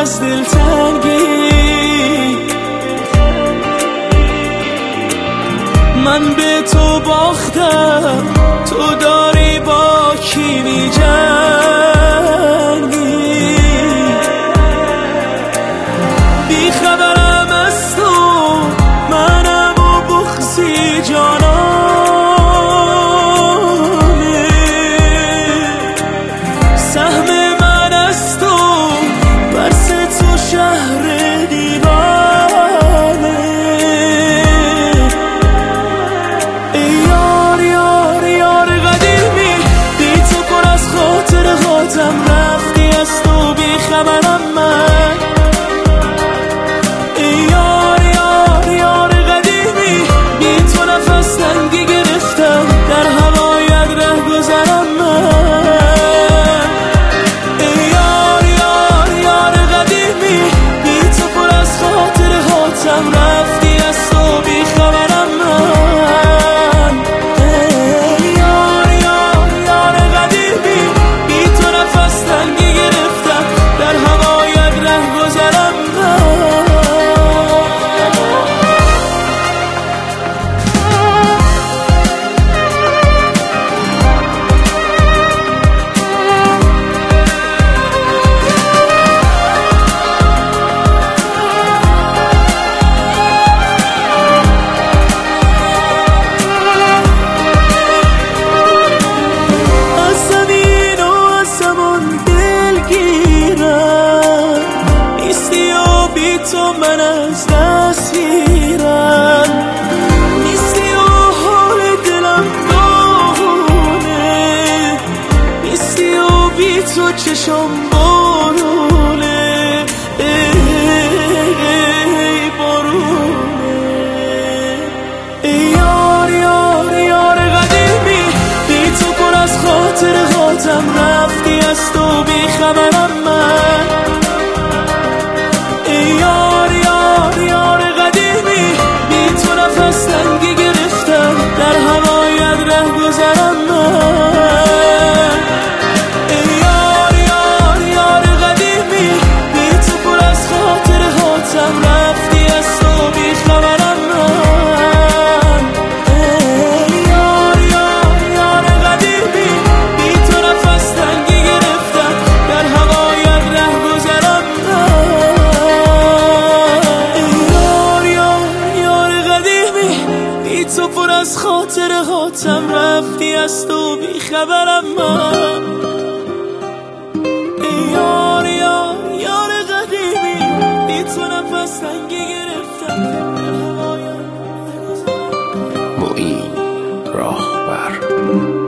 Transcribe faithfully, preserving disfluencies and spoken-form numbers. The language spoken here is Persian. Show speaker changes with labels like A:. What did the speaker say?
A: از دلتنگی. من به تو باختم، تو داری با کی می جنگی. بی خبرم از تو، منم و بغضی جانانه. سهم من از تو، برس تو شهر دیوانه. ای یار یار یار قدیمی، بی تو پر از خاطر خاطم، رفتی از تو بی خبرم من. ای یار یار یار قدیمی، بی تو نفس تنگی گرفتم، در هوایت ره گذرم من. ای یار یار یار قدیمی، بی تو پر از خاطر خاطم، رفتی از تو بی خبرم من. ای یار یار یار قدیمی، بی تو نفس تنگی گرفتم، در هوایت ره گذرم من. از زمین و از زمان دلگیرم، نیستی و بی تو من از دست میرم. نیستی و حال دلم داغونه، نیستی و بی تو چشم بارونه. ای بارونه. ای یار یار یار قدیمی، بی تو پر از خاطر خاطم، رفتی از تو بی خبرم من. ای یار یار یار قدیمی، بی تو نفس تنگی گرفتم، در هوایت ره گذرم من. ای یار یار یار قدیمی، بی تو پر از خاطر خاطم، رفتی از تو بی خبرم من. ای یار یار یار قدیمی، بی تو نفس تنگی گرفتم، در هوایت ره گذرم من. ای یار یار یار قدیمی، بی تو پر از خاطر خاطم، رفتی از تو بی خبرم من. ای یار یار یار قدیمی، بی تو نفس تنگی گرفتم، در هوایت ره گذرم.
B: معین راهبر.